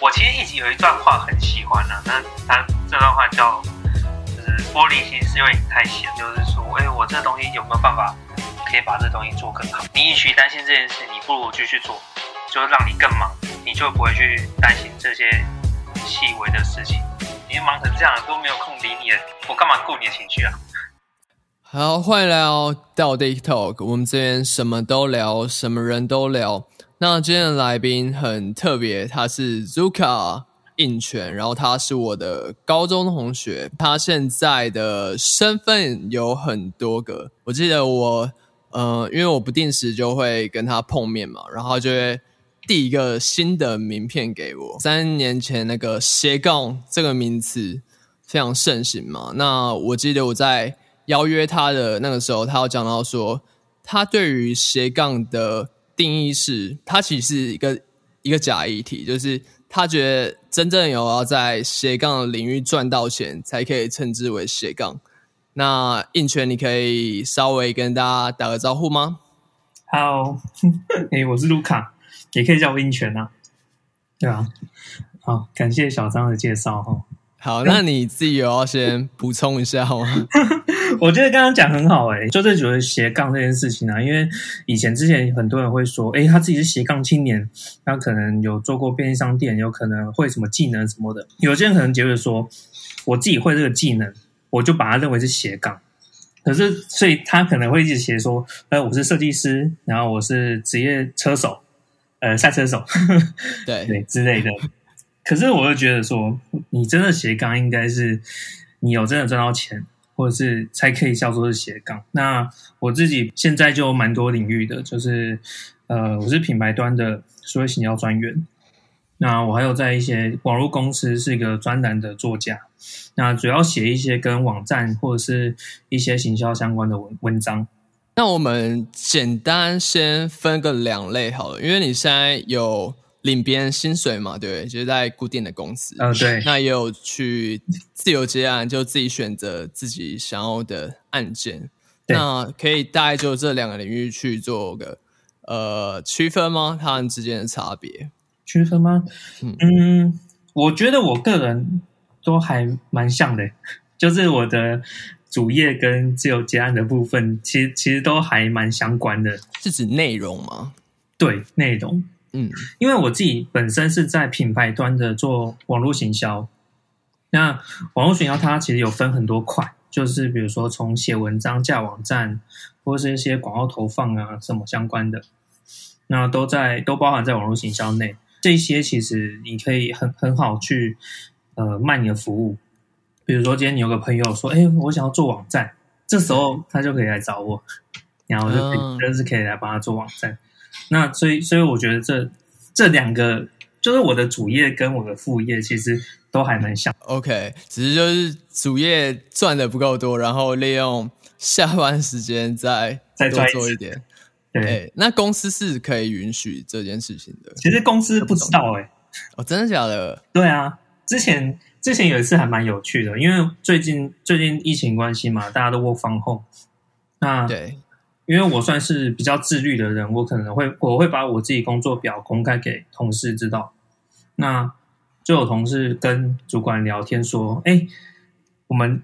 我其实一直有一段话很喜欢啊，那他这段话叫就是玻璃心是因为你太闲，就是说，我这东西有没有办法可以把这东西做更好？你与其担心这件事，你不如继续做，就让你更忙，你就不会去担心这些细微的事情。你忙成这样都没有空理你，我干嘛顾你的情绪啊？ 好，欢迎来到 Daily Talk， 我们这边什么都聊，什么人都聊。那今天的来宾很特别，他是 Zuka 印泉，然后他是我的高中同学，他现在的身份有很多个。我记得因为我不定时就会跟他碰面嘛，然后他就会递一个新的名片给我。3年前那个斜杠这个名词非常盛行嘛，那我记得我在邀约他的那个时候，他有讲到说，他对于斜杠的定义是，他其实是一个假议题，就是他觉得真正有要在斜杠的领域赚到钱，才可以称之为斜杠。那印泉，你可以稍微跟大家打个招呼吗？ Hello， 我是卢卡，也可以叫我印泉啊。对啊，好，感谢小张的介绍哈。 好，那你自己有要先补充一下吗？ 我觉得刚刚讲很好就是觉得斜杠这件事情啊，因为之前很多人会说，他自己是斜杠青年，他可能有做过便利商店，有可能会什么技能什么的。有些人可能觉得说，我自己会这个技能，我就把它认为是斜杠。可是，所以他可能会一直写说，我是设计师，然后我是职业车手，赛车手，对之类的。可是我就觉得说，你真的斜杠应该是你有真的赚到钱，或者是才可以叫做是斜杠。那我自己现在就蛮多领域的，就是我是品牌端的数位行销专员，那我还有在一些网络公司是一个专栏的作家，那主要写一些跟网站或者是一些行销相关的文章。 那我们简单先分个2类好了，因为你现在有领别人薪水嘛，对，就是在固定的公司。 对。 那也有去自由接案，就自己选择自己想要的案件。那可以大概就这2个领域去做个区分吗？他们之间的差别？ 区分吗？我觉得我个人都还蛮像的，就是我的主业跟自由接案的部分，其实都还蛮相关的。 是指内容吗？ 对，内容。因为我自己本身是在品牌端的做网络行销，那网络行销它其实有分很多块，就是比如说从写文章、架网站，或是一些广告投放啊什么相关的，那都包含在网络行销内。这些其实你可以很好去卖你的服务。比如说今天你有个朋友说，我想要做网站，这时候他就可以来找我，然后就是可以来帮他做网站。那所以我觉得这2个就是我的主业跟我的副业其实都还蛮像。 OK， 只是就是主业赚的不够多，然后利用下班时间再多做一点。对，那公司是可以允许这件事情的？ 其实公司不知道真的假的？ 对啊，之前有一次还蛮有趣的，因为最近疫情关系嘛，大家都 work from home。那对。因为我算是比较自律的人，我会把我自己工作表公开给同事知道。那就有同事跟主管聊天说，我们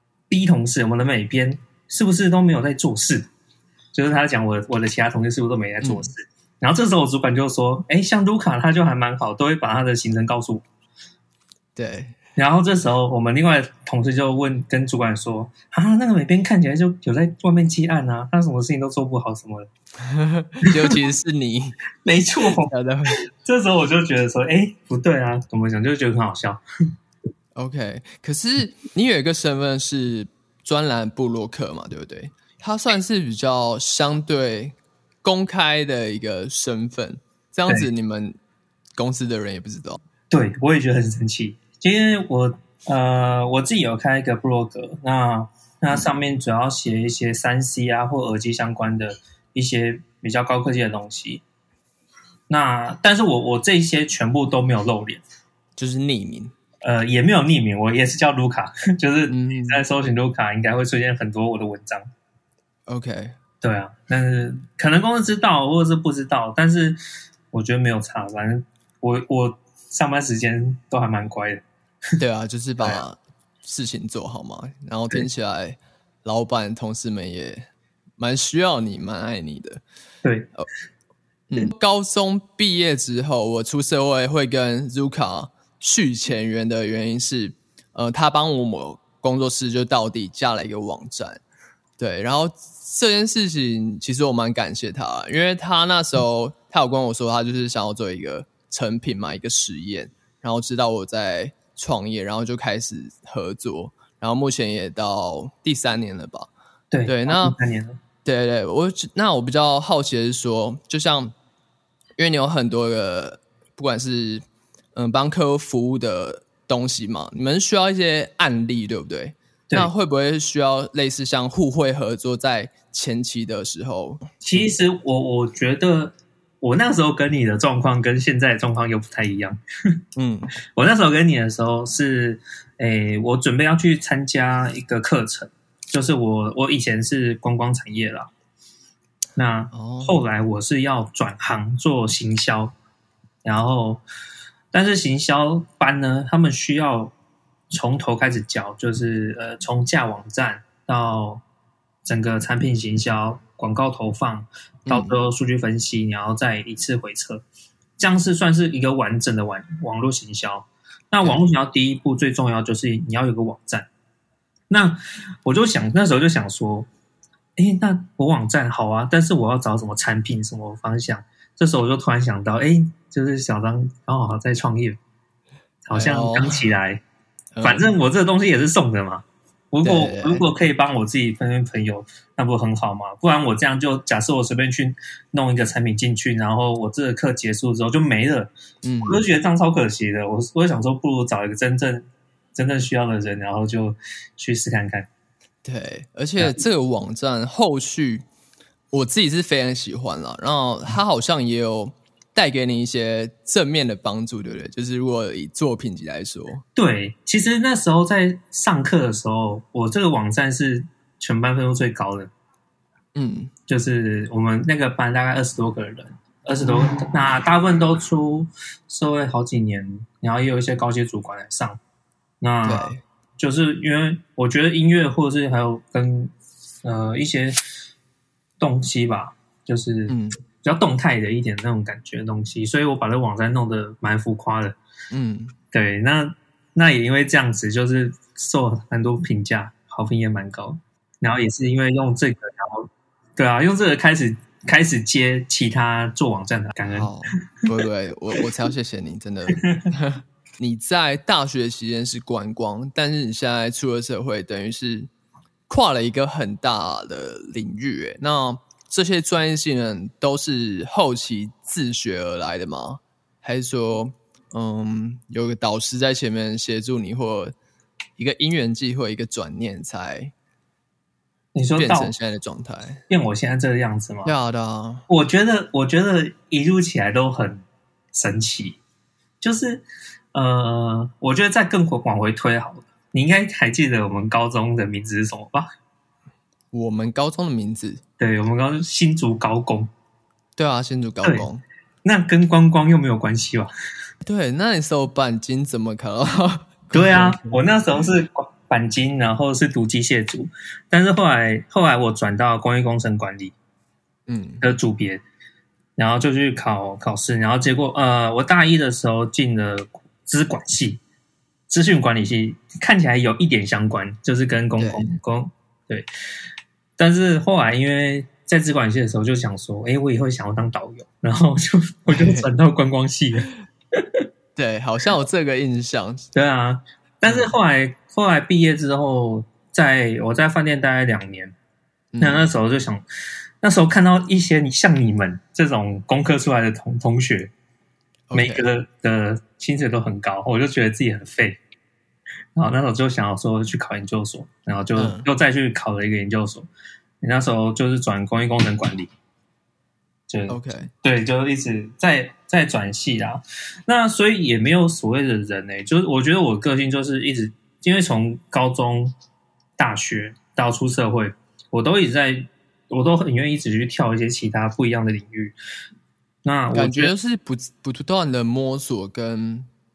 B 同事，我们的美编是不是都没有在做事？就是他讲我的其他同事是不是都没在做事？然后这时候我主管就说，像卢卡他就还蛮好，都会把他的行程告诉我。 对。 然后这时候我们另外的同事就跟主管说，那个美编看起来就有在外面接案啊，他什么事情都做不好什么的。 尤其是你。 没错。这时候我就觉得说，不对啊，怎么讲，就觉得很好笑。 OK， 可是你有一个身份是专栏部落客嘛，对不对？它算是比较相对公开的一个身份，这样子你们公司的人也不知道。 对，我也觉得很神奇。因为我自己有开一个部落格，那上面主要写一些 3C 啊或耳机相关的一些比较高科技的东西。那但是我这些全部都没有露脸， 就是匿名。 也没有匿名，我也是叫卢卡，就是你在搜寻卢卡，应该会出现很多我的文章。 OK， 对啊，但是可能公司知道或者是不知道，但是我觉得没有差，反正上班时间都还蛮乖的。 对啊，就是把事情做好嘛。然后听起来，老板、同事们也蛮需要你，蛮爱你的。 对， 高中毕业之后，我出社会会跟 Zuka 续前缘的原因是，他帮我工作室就到底架了一个网站。对，然后这件事情其实我蛮感谢他，因为他那时候他有跟我说，他就是想要做一个成品嘛，一个实验，然后知道我在创业，然后就开始合作，然后目前也到第3年了吧？ 对， 那第3年了。 对，我比较好奇的是说，就像因为你有很多个，不管是帮客户服务的东西嘛，你们需要一些案例，对不对？那会不会需要类似像互惠合作在前期的时候？ 其实我觉得我那时候跟你的状况跟现在的状况又不太一样。我那时候跟你的时候是，我准备要去参加一个课程，就是我以前是观光产业啦，那后来我是要转行做行销，然后但是行销班呢，他们需要从头开始教，就是从架网站到整个产品行销、广告投放，到最后数据分析，然后再一次回测，这样是算是一个完整的网络行销。那网络行销第一步最重要就是你要有个网站。那我就想那时候就想说，那我网站好啊，但是我要找什么产品、什么方向？这时候我就突然想到，就是小张刚好在创业，好像刚起来。反正我这个东西也是送的嘛，如果可以帮我自己分朋友，那不很好吗？不然我这样就假设我随便去弄一个产品进去，然后我这个课结束之后就没了，我就觉得这样超可惜的。我就想说，不如找一个真正需要的人，然后就去试看看。 对，而且这个网站后续我自己是非常喜欢啦，然后它好像也有带给你一些正面的帮助，对不对？就是如果以作品集来说， 对，其实那时候在上课的时候，我这个网站是全班分数最高的。就是我们那个班大概20多个人，20多个，那大部分都出社会好几年，然后也有一些高阶主管来上。那就是因为我觉得音乐或者是还有跟一些东西吧，就是比较动态的一点那种感觉的东西，所以我把这网站弄得蛮浮夸的。对，那也因为这样子，就是受蛮多评价，好评也蛮高。然后也是因为用这个，然后对啊，用这个开始接其他做网站的，感恩。 对，我才要谢谢你，真的。你在大学期间是观光，但是你现在出了社会，等于是跨了一个很大的领域。那这些专业技能都是后期自学而来的吗？还是说，有个导师在前面协助你，或一个因缘际会、一个转念才变成现在的状态？ 变我现在这个样子吗？ 对啊。 我觉得一路起来都很神奇，就是我觉得再更往回推好了，你应该还记得我们高中的名字是什么吧？ 我们高中的名字， 对，我们高中新竹高工。对啊，新竹高工。 那跟观光又没有关系吧？ 对，那你时候钣金怎么考到？ 对啊，我那时候是钣金，然后是读机械组，但是后来我转到工业工程管理的组别，然后就去考试，然后结果我大一的时候进了资管系、资讯管理系，看起来有一点相关，就是跟公对。但是后来因为在资管系的时候就想说，我以后想要当导游，然后我就转到观光系了。 对，好像有这个印象。 对啊，但是后来毕业之后，我在饭店待了2年，那时候就想，那时候看到一些像你们这种工科出来的同学，每个的薪水都很高，我就觉得自己很废。然后那时候就想要说去考研究所，然后就又再去考了一个研究所。那时候就是转工业工程管理，对，就一直在转系啦。那所以也没有所谓的人就是我觉得我个性就是一直，因为从高中、大学到出社会，我都很愿意一直去跳一些其他不一样的领域。那我感觉是不断的摸索跟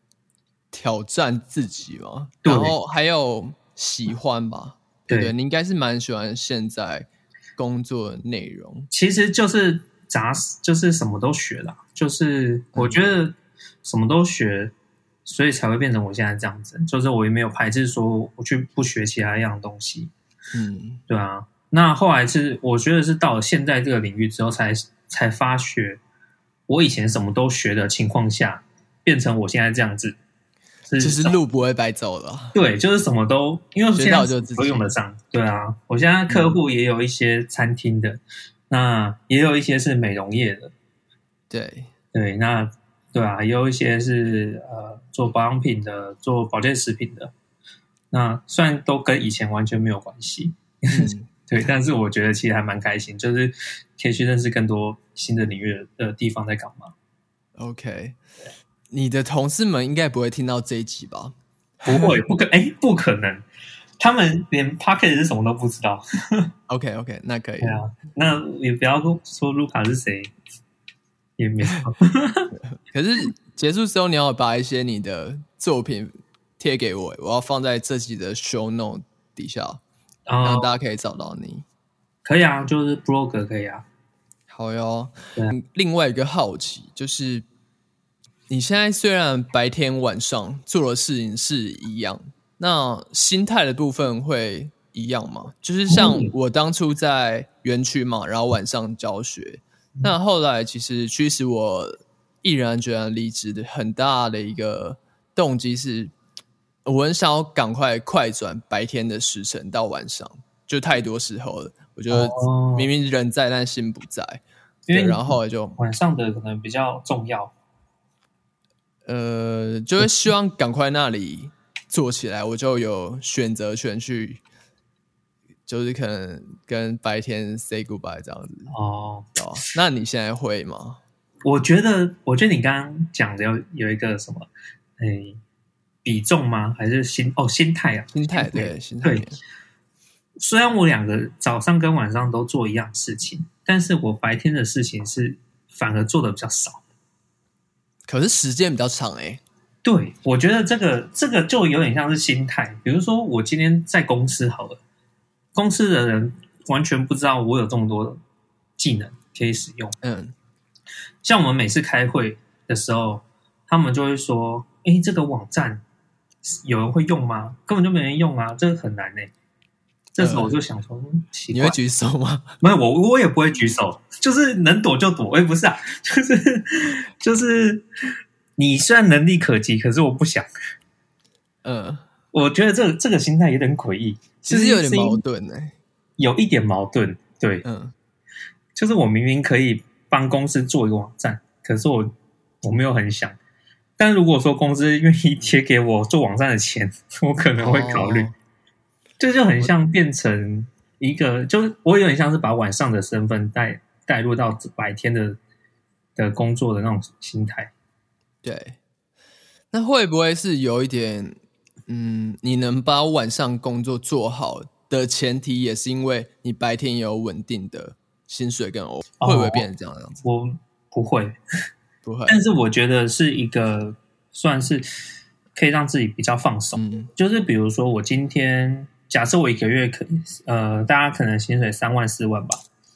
挑战自己嘛， 对然后还有喜欢吧，对不对？你应该是蛮喜欢现在工作的内容。 其实就是就是什么都学啦，就是我觉得什么都学，所以才会变成我现在这样子。就是我也没有排斥说我去不学其他样东西，对啊。那后来是我觉得是到了现在这个领域之后才发觉，我以前什么都学的情况下，变成我现在这样子， 就是路不会白走了。 对，就是什么都，因为现在都用得上。对啊，我现在客户也有一些餐厅的，那也有一些是美容业的。对，那对啊，也有一些是做保养品的，做保健食品的。那虽然都跟以前完全没有关系，对，但是我觉得其实还蛮开心，就是可以去认识更多新的领域的地方在干嘛。 OK， 你的同事们应该不会听到这一集吧？ 不会，不可能，他们连 Podcast 是什么都不知道。 OK， 那可以。 对啊，那你不要说卢卡是谁，也没错。 可是结束之后，你要把一些你的作品贴给我，我要放在这集的 show note 底下，让大家可以找到你。 可以啊，就是 blog 可以啊。 好哟。另外一个好奇就是，你现在虽然白天晚上做的事情是一样，那心态的部分会一样吗？就是像我当初在园区嘛，然后晚上教学，那后来其实驱使我毅然决然离职的很大的一个动机是，我很想要赶快转白天的时程到晚上，就太多时候了。我觉得明明人在，但心不在。 因为然后就晚上的可能比较重要。 就会希望赶快那里做起来，我就有选择权去，就是可能跟白天 say goodbye 这样子。那你现在会吗？ 我觉得你刚刚讲的有一个什么，比重吗？还是心态啊？ 心态。对。 虽然我两个早上跟晚上都做一样事情，但是我白天的事情是反而做的比较少。 可是时间比较长对，我觉得这个就有点像是心态。比如说我今天在公司好了，公司的人完全不知道我有这么多的技能可以使用。像我们每次开会的时候，他们就会说：“这个网站有人会用吗？根本就没人用啊，这个很难这时候我就想说，奇怪， 你会举手吗？ 没有，我也不会举手，就是能躲就躲。不是啊，就是你虽然能力可及，可是我不想。我觉得这个心态有点诡异， 其实有点矛盾有一点矛盾。对，就是我明明可以帮公司做一个网站，可是我没有很想。但如果说公司愿意贴给我做网站的钱，我可能会考虑。这就很像变成一个，就是我有点像是把晚上的身份带入到白天的工作的那种心态。 对，那会不会是有一点，你能把晚上工作做好的前提，也是因为你白天有稳定的薪水跟会不会变成这样的样子？ 我不会， 不会。 但是我觉得是一个算是可以让自己比较放松。就是比如说我今天。假设我一个月大家可能薪水3万4万吧，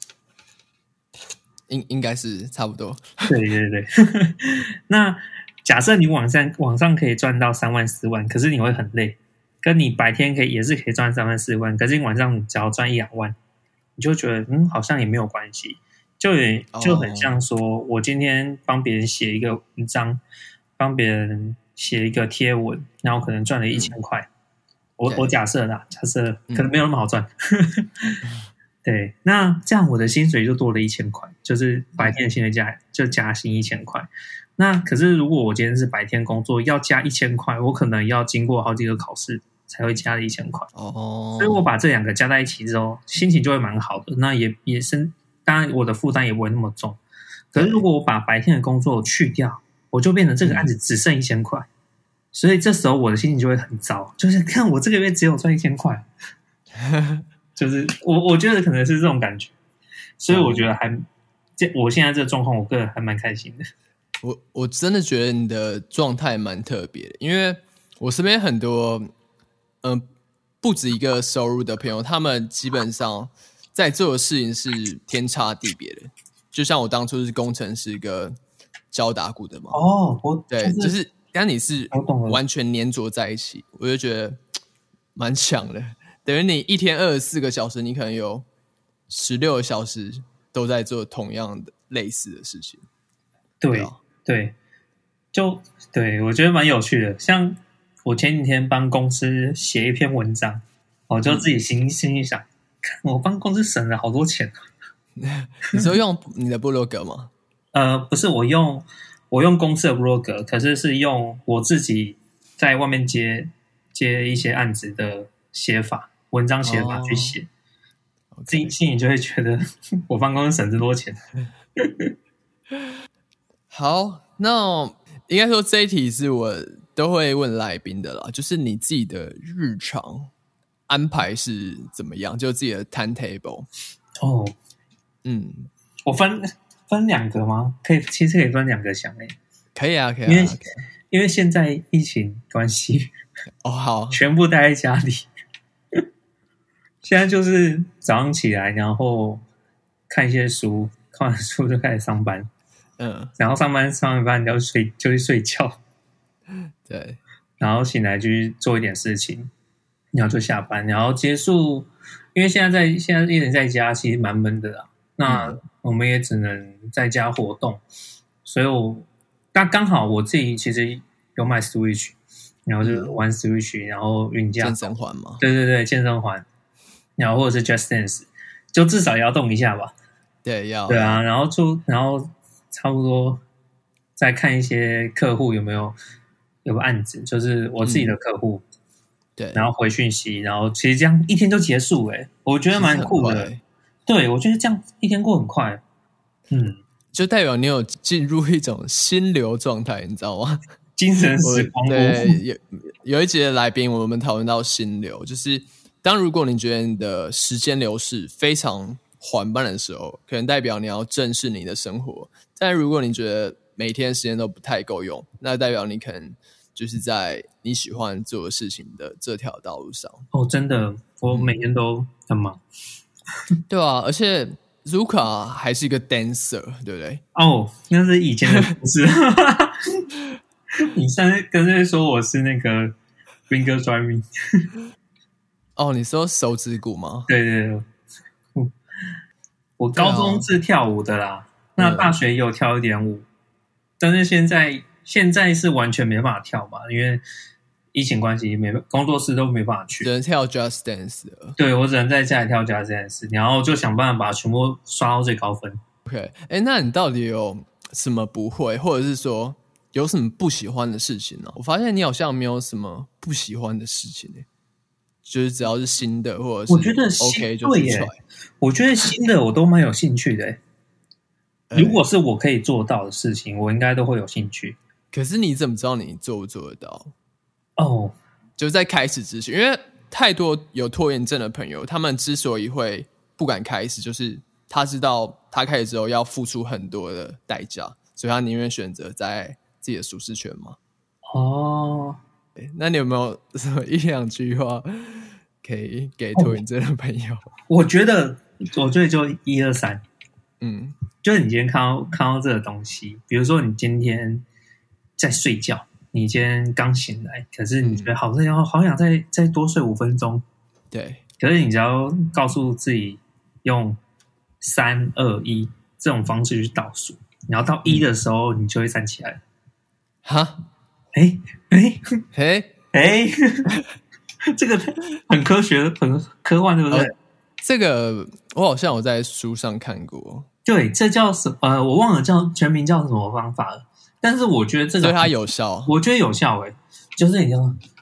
应该是差不多。 对。那假设你网上可以赚到3万4万，可是你会很累，跟你白天也是可以赚3万4万，可是你晚上你只要赚1-2万，你就觉得好像也没有关系，就很像说我今天帮别人写一个文章，帮别人写一个贴文，然后可能赚了1000块。我假设可能没有那么好赚。对，那这样我的薪水就多了1000块，就是白天的薪水就加薪1000块。那可是如果我今天是白天工作，要加1000块，我可能要经过好几个考试才会加了1000块。所以我把这两个加在一起之后，心情就会蛮好的。那也是，当然我的负担也不会那么重。可是如果我把白天的工作去掉，我就变成这个案子只剩1000块。所以这时候我的心情就会很糟，就是看我这个月只有赚1000块，就是我觉得可能是这种感觉，所以我觉得我现在这个状况，我个人还蛮开心的。 我真的觉得你的状态蛮特别的，因为我身边很多不止一个收入的朋友，他们基本上在做的事情是天差地别的。就像我当初是工程师跟教打鼓的嘛。 对， 就是跟你是完全黏着在一起，我就觉得蛮强的。等于你一天24个小时，你可能有16个小时都在做同样的类似的事情。 对，我觉得蛮有趣的。像我前几天帮公司写一篇文章，我就自己心里想，我帮公司省了好多钱。 你说用你的部落格吗？ 不是，我用公司的部落格，可是用我自己在外面接一些案子的文章写法去写，自己心里就会觉得我帮公司省这么多钱。 好，那应该说这一题是我都会问来宾的啦，就是你自己的日常安排是怎么样？就自己的 timetable。 我分两个吗？其实可以分两个想诶。 可以啊， 因为现在疫情关系， 好， 全部待在家里。现在就是早上起来，然后看一些书，看完书就开始上班。然后上完班就去睡觉。 对， 然后醒来就去做一点事情，然后就下班，然后结束。因为现在一人在家，其实蛮闷的啦。那我们也只能在家活动，所以刚好我自己其实有买 Switch， 然后就玩 Switch， 然后运动健身环嘛， 对，健身环，然后或者是 Just Dance， 就至少也要动一下吧。 对，要对啊，然后差不多再看一些客户有个案子，就是我自己的客户， 对， 然后回讯息，然后其实这样一天就结束我觉得蛮酷的。对，我觉得这样一天过很快。 就代表你有进入一种心流状态，你知道吗？ 精神时光。 对，有一集的来宾，我们讨论到心流，就是如果你觉得你的时间流逝非常缓慢的时候，可能代表你要正视你的生活。但如果你觉得每天时间都不太够用，那代表你可能就是在你喜欢做的事情的这条道路上。 真的，我每天都很忙。 对啊，而且 Zuka 还是一个 dancer， 对不对？ 那是以前的故事。你上次跟人说我是那个 finger drumming。 你说手指鼓吗？ 对，我高中是跳舞的啦，那大学也有跳一点舞，但是现在是完全没办法跳嘛，因为疫情关系，工作室都没办法去， 只能跳 Just Dance 了。 对，我只能在家里跳 Just Dance， 然后就想办法把全部刷到最高分。 OK， 那你到底有什么不会，或者是说有什么不喜欢的事情呢？我发现你好像没有什么不喜欢的事情就是只要是新的或者是 OK 就去 try。 我觉得新的我都蛮有兴趣的如果是我可以做到的事情，我应该都会有兴趣。 可是你怎么知道你做不做得到？ 就在开始之前，因为太多有拖延症的朋友，他们之所以会不敢开始，就是他知道他开始之后要付出很多的代价，所以他宁愿选择在自己的舒适圈嘛。那你有没有什么一两句话可以给拖延症的朋友？ 我觉得就1、2、3。就是你今天看到这个东西，比如说你今天在睡觉，你今天刚醒来，可是你觉得好想再多睡5分钟。 对， 可是你只要告诉自己用3、2、1这种方式去倒数，然后到1的时候，你就会站起来。这个很科学，很科幻，对不对？ 这个我好像有在书上看过。 对，这叫我忘了全名叫什么方法了。但是我觉得这个对它有效， 我觉得有效就是你就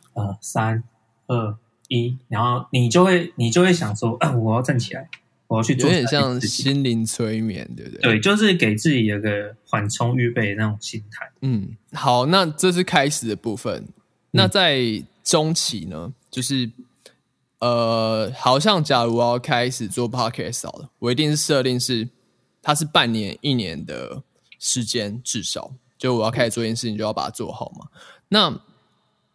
3、2、1，然后你就会想说，我要站起来，我要去做， 有点像心灵催眠，对不对？ 对，就是给自己有个缓冲预备的那种心态。 好，那这是开始的部分。那在中期呢，就是好像假如我要开始做 podcast 好了，我一定是设定它是半年、1年的时间，至少就我要开始做一件事情，就要把它做好嘛。那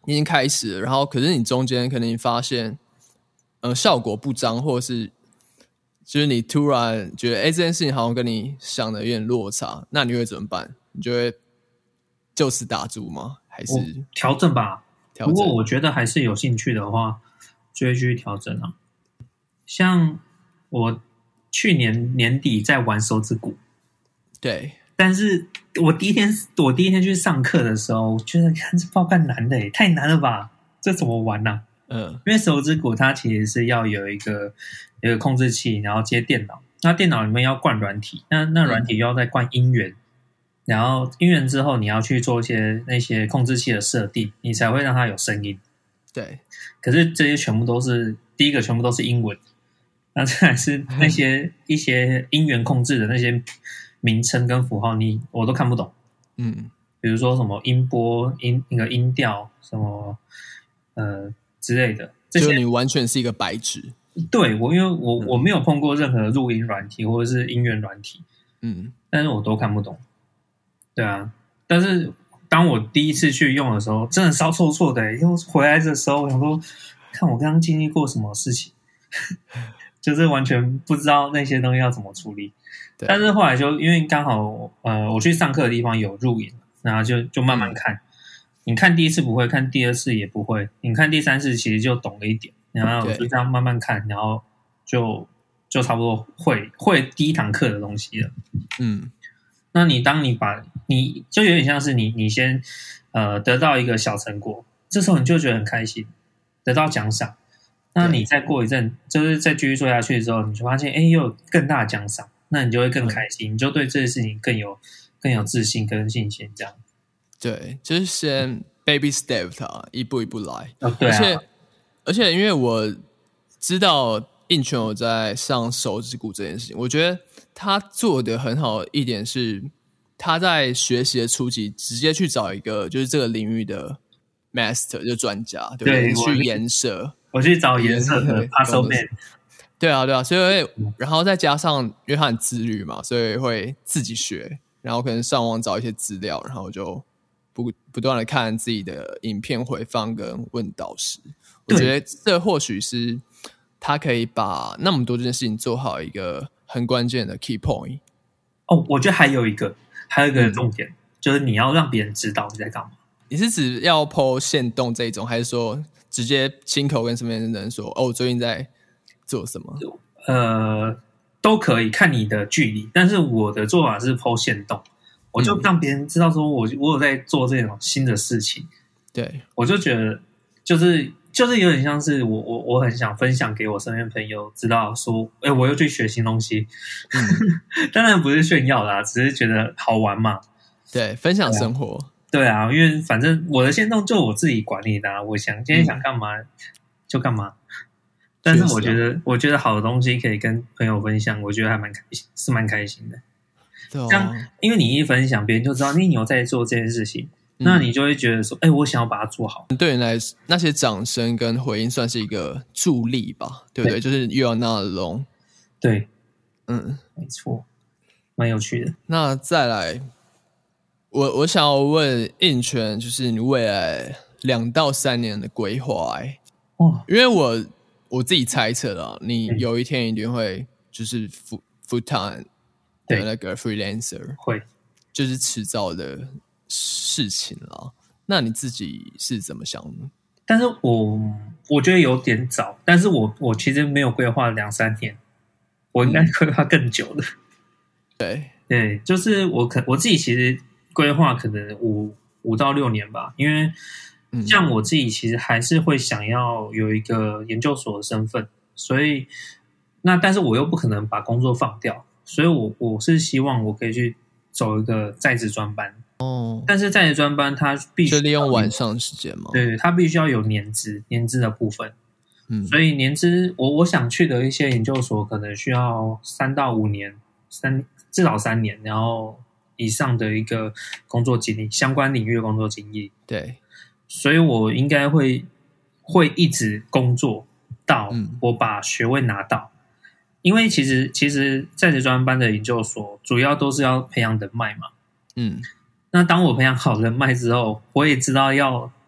已经开始了，然后可是你中间可能你发现效果不彰，或者是就是你突然觉得这件事情好像跟你想的有点落差，那你会怎么办？你就会就此打住吗？还是调整吧？ 调整？ 不过我觉得还是有兴趣的话，就会继续调整啊。像我去年年底在玩手指鼓， 对， 但是我第一天去上课的时候，我觉得看这爆干难的耶，太难了吧？这怎么玩啊？因为手指鼓它其实是要有一个控制器，然后接电脑，那电脑里面要灌软体，那软体又要再灌音源，然后音源之后你要去做那些控制器的设定，你才会让它有声音。 对， 可是这些全部都是第一个全部都是英文，那再来是那些一些音源控制的那些名称跟符号我都看不懂。比如说什么音波、那个音调什么之类的，这些就你完全是一个白纸。 对，因为我没有碰过任何录音软体或者是音乐软体，但是我都看不懂。对啊，但是当我第一次去用的时候，真的烧错错的耶，又回来的时候，我想说，看我刚刚经历过什么事情，就是完全不知道那些东西要怎么处理。但是后来就因为刚好我去上课的地方有录影，然后就慢慢看。你看第一次不会，看第二次也不会，你看第三次其实就懂了一点，然后我就这样慢慢看，然后就差不多会第一堂课的东西了。那当你就有点像是你先得到一个小成果，这时候你就觉得很开心，得到奖赏。那你再过一阵，就是再继续做下去之后，你就发现又有更大的奖赏，那你就会更开心，你就对这件事情更有自信跟信心这样。 对，就是先 baby step 它一步一步来。 对啊， 而且因为我知道印泉有在上手指鼓这件事情，我觉得他做的很好的一点是，他在学习的初期直接去找一个就是这个领域的 master 就专家，对不对？去研设， 我去找颜色的 puzzle man。 对啊，所以然后再加上因为他很自律嘛，所以会自己学，然后可能上网找一些资料，然后就不断的看自己的影片回放跟问导师。我觉得这或许是他可以把那么多件事情做好一个很关键的 key point。 我觉得还有一个重点，就是你要让别人知道你在干嘛。 你是指要 po 限动这一种，还是说直接亲口跟身边的人说我最近在做什么？ 都可以看你的距离，但是我的做法是 po 限动，我就让别人知道说我有在做这种新的事情。 对， 我就觉得就是有点像是我很想分享给我身边朋友知道说，我又去学新东西。当然不是炫耀啦，只是觉得好玩嘛。 对，分享生活。 对啊，因为反正我的限动就我自己管理的啊，我今天想干嘛就干嘛。但是我觉得好的东西可以跟朋友分享，我觉得还蛮开心的。 对， 这样因为你一分享，别人就知道你有在做这件事情。那你就会觉得说，我想要把它做好。 对你来说，那些掌声跟回应算是一个助力吧，对不对？就是 you are not alone。 对，没错，蛮有趣的。 那再来，我想要问印泉，就是你未来2到3年的规划。因为我自己猜测啦，你有一天一定会就是 full time 的那个 freelancer， 会就是迟早的事情啦。那你自己是怎么想的？ 但是我觉得有点早，但是我其实没有规划2-3年，我应该规划更久的。对，就是我自己其实规划可能5到6年吧，因为像我自己其实还是会想要有一个研究所的身份，所以但是我又不可能把工作放掉，所以我是希望我可以去走一个在职专班。但是在职专班它必须就利用晚上时间嘛？ 对，它必须要有年资的部分。所以年资我想去的一些研究所可能需要3到5年，至少3年，然后以上的一个工作经历，相关领域的工作经历。 对， 所以我应该会一直工作到我把学位拿到。因为其实在职专班的研究所主要都是要培养人脉嘛。那当我培养好人脉之后，我也知道要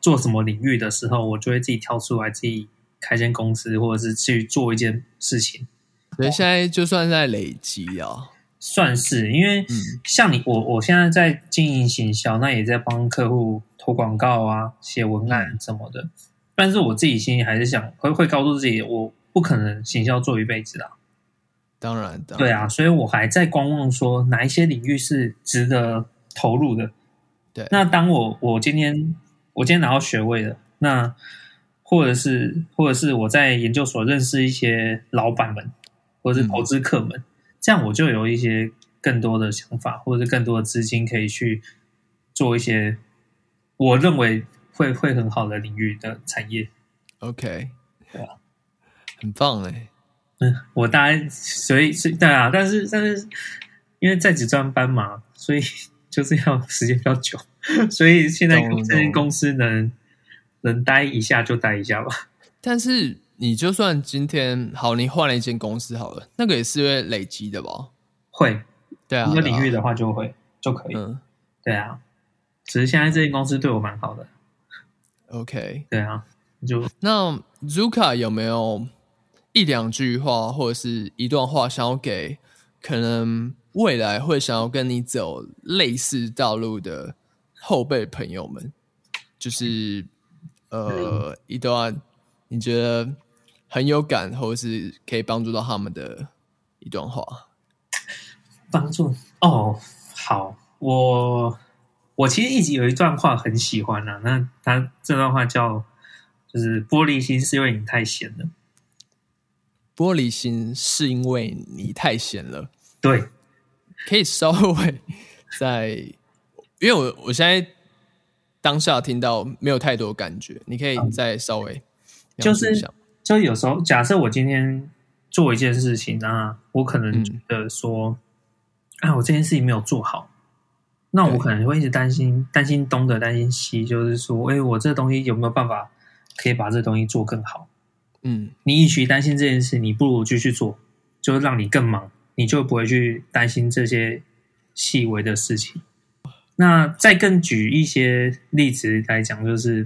做什么领域的时候，我就会自己跳出来，自己开间公司，或者是去做一件事情。 所以现在就算在累积啊， 算是，因为像我现在在经营行销，那也在帮客户投广告啊、写文案什么的。但是我自己心里还是想会告诉自己，我不可能行销做一辈子啦。 当然， 对啊，所以我还在观望说哪一些领域是值得投入的。 对， 那当我今天拿到学位了，那或者是我在研究所认识一些老板们，或者是投资客们，这样我就有一些更多的想法，或者是更多的资金可以去做一些我认为会很好的领域的产业。 OK， 对啊， 很棒哎。 我大概所以是对啊，但是因为在职专班嘛，所以就是要时间比较久，所以现在这间公司能待一下就待一下吧。 但是你就算今天好，你换了一间公司好了，那个也是会累积的吧？ 会， 对啊， 一个领域的话就可以。对啊，只是现在这间公司对我蛮好的。 OK， 对啊， 那 Zuka 有没有一两句话或者是一段话想要给可能未来会想要跟你走类似道路的后辈朋友们，就是一段你觉得很有感或者是可以帮助到他们的一段话？ 帮助哦，好，我其实一直有一段话很喜欢啊，那他这段话就是玻璃心是因为你太闲了。 玻璃心是因为你太闲了。 对， 可以稍微因为我现在当下听到没有太多感觉，你可以再稍微描述一下。 就有时候假设我今天做一件事情啊，我可能觉得说，我这件事情没有做好，那我可能会一直担心东的担心西，就是说，我这东西有没有办法可以把这东西做更好？你与其担心这件事，你不如继续做，就让你更忙，你就不会去担心这些细微的事情。那再更举一些例子来讲，就是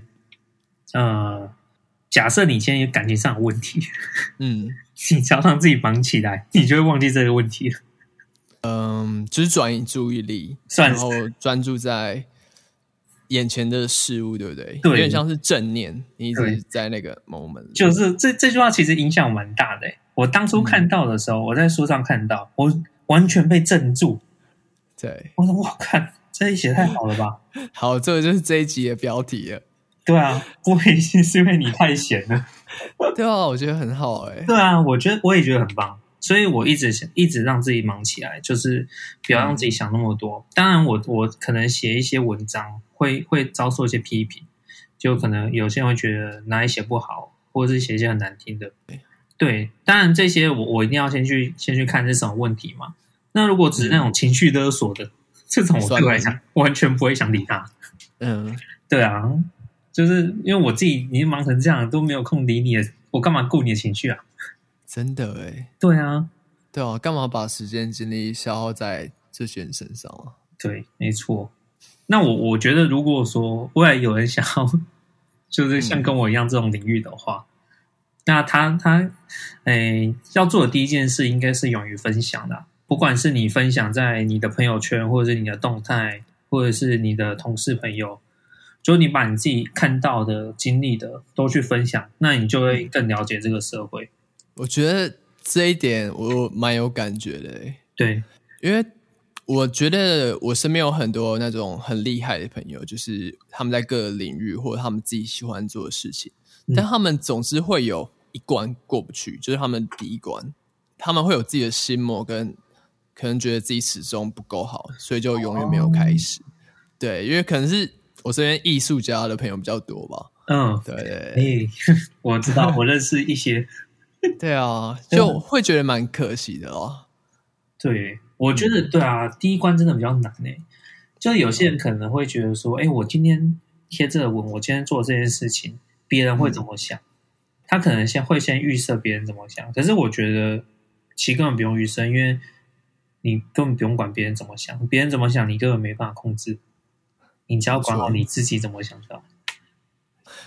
假设你今天有感情上有问题，你只要让自己忙起来，你就会忘记这个问题了。 就是转移注意力，然后专注在眼前的事物，对不对？ 对， 有点像是正念，你一直在那个 moment。 就是这句话其实影响蛮大的。我当初看到的时候，我在书上看到，我完全被镇住。 对， 我说我看这一写太好了吧？ 好，这个就是这一集的标题了。 对啊，玻璃心是因为你太闲了。 对啊，我觉得很好对啊，我也觉得很棒。所以我一直让自己忙起来，就是不要让自己想那么多。当然我可能写一些文章会遭受一些批评，就可能有些人会觉得哪里写不好，或者是写一些很难听的。对，当然这些我一定要先去看是什么问题嘛。那如果只是那种情绪勒索的，这种我对我来讲完全不会想理他。对啊，就是因为我自己已经忙成这样，都没有空理你，我干嘛顾你的情绪啊？ 真的耶。 对啊， 干嘛把时间精力消耗在这些人身上啊？ 对，没错。那我觉得，如果说未来有人想要，就是像跟我一样这种领域的话，那他要做的第一件事应该是勇于分享的。不管是你分享在你的朋友圈，或者是你的动态，或者是你的同事朋友，就你把你自己看到的、经历的都去分享，那你就会更了解这个社会。 我觉得这一点我蛮有感觉的。 对， 因为我觉得我身边有很多那种很厉害的朋友，就是他们在各个领域或者他们自己喜欢做的事情，但他们总是会有一关过不去，就是他们第一关，他们会有自己的心魔，跟可能觉得自己始终不够好，所以就永远没有开始。对，因为可能是我身边艺术家的朋友比较多吧。对， 我知道，我认识一些。 对啊，就会觉得蛮可惜的哦。 对，我觉得对啊，第一关真的比较难诶。就有些人可能会觉得说，我今天贴这个文，我今天做这件事情，别人会怎么想？他可能会先预设别人怎么想。可是我觉得其实根本不用预设，因为你根本不用管别人怎么想，别人怎么想你根本没办法控制，你只要管好你自己怎么想就好。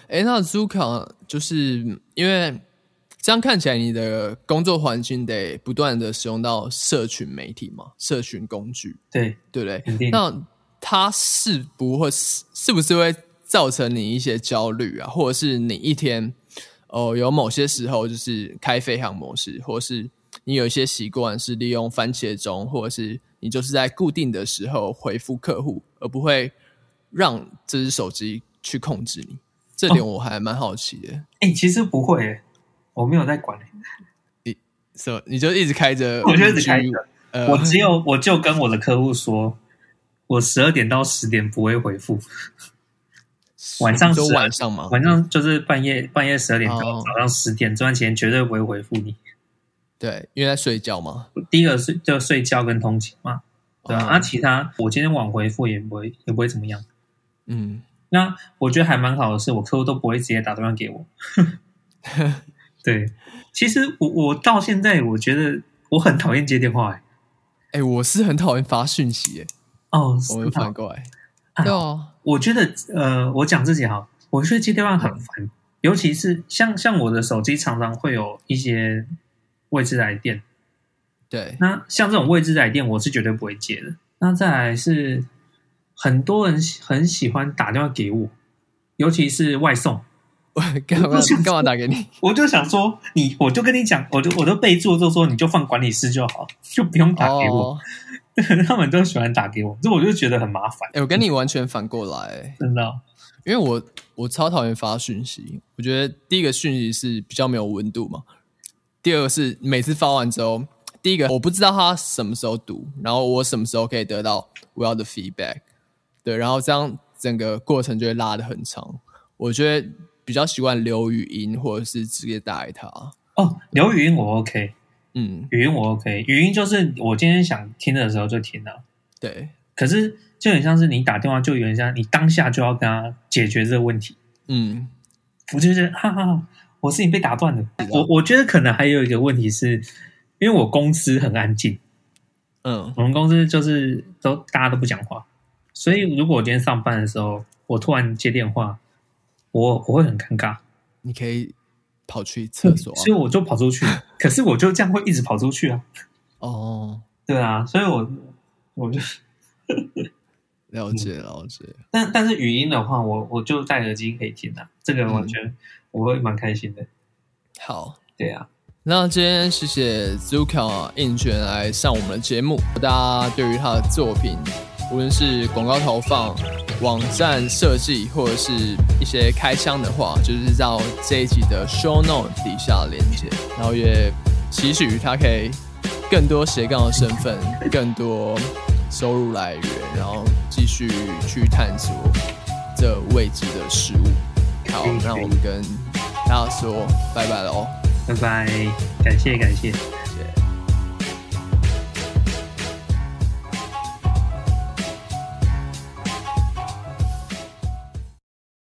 那 Zuka 就是因为这样看起来，你的工作环境得不断的使用到社群媒体嘛，社群工具， 对对不对？ 肯定。 那它是不是会造成你一些焦虑啊，或者是你一天有某些时候就是开飞行模式，或者是你有一些习惯是利用番茄钟，或者是你就是在固定的时候回复客户，而不会让这只手机去控制你。这点我还蛮好奇的。 其实不会我没有在管你就一直开着， 我就一直开着。我就跟我的客户说，我12点到10点不会回复。晚上吗？晚上就是半夜12点到早上10点这段期间绝对不会回复你。 对，因为在睡觉嘛。 第一个是就睡觉跟通勤嘛，对啊。其他我今天晚回复也不会怎么样。那我觉得还蛮好的是，我客户都不会直接打电话给我。对，其实我到现在我觉得我很讨厌接电话。 我是很讨厌发讯息。我们反过来。对啊， 我觉得我讲自己好，我觉得接电话很烦，尤其是像我的手机常常会有一些未知来电。 对， 那像这种未知来电，我是绝对不会接的。那再来是很多人很喜欢打电话给我，尤其是外送。 干嘛打给你？ 我就想说我就跟你讲，我都备注就说你就放管理室就好，就不用打给我。他们都喜欢打给我，这我就觉得很麻烦。 我跟你完全反过来。 真的因为我超讨厌发讯息。我觉得第一个讯息是比较没有温度嘛，第二个是每次发完之后，第一个我不知道他什么时候读，然后我什么时候可以得到我要的 feedback。对，然后这样整个过程就会拉得很长。我觉得比较习惯留语音，或者是直接打给他。 留语音我 OK。语音我 OK， 语音就是我今天想听的时候就听了。对，可是就很像是你打电话，就有点像你当下就要跟他解决这个问题。我就觉得我事情被打断了。我觉得可能还有一个问题是，因为我公司很安静。我们公司就是大家都不讲话，所以如果我今天上班的时候，我突然接电话，我会很尴尬。你可以跑去厕所所以我就跑出去。可是我就这样会一直跑出去啊。对啊，所以我就了解。但是语音的话，我就戴耳机可以听啊，这个完全我会蛮开心的。好，对啊。 那今天谢谢 Zuka 应权来上我们的节目。大家对于他的作品，无论是广告投放、网站设计，或者是一些开箱的话，就是到这一集的 show note 底下连结。然后也期许他可以更多斜杠的身份，更多收入来源，然后继续去探索这未知的事物。好，那我们跟大家说拜拜了。 拜拜，感谢。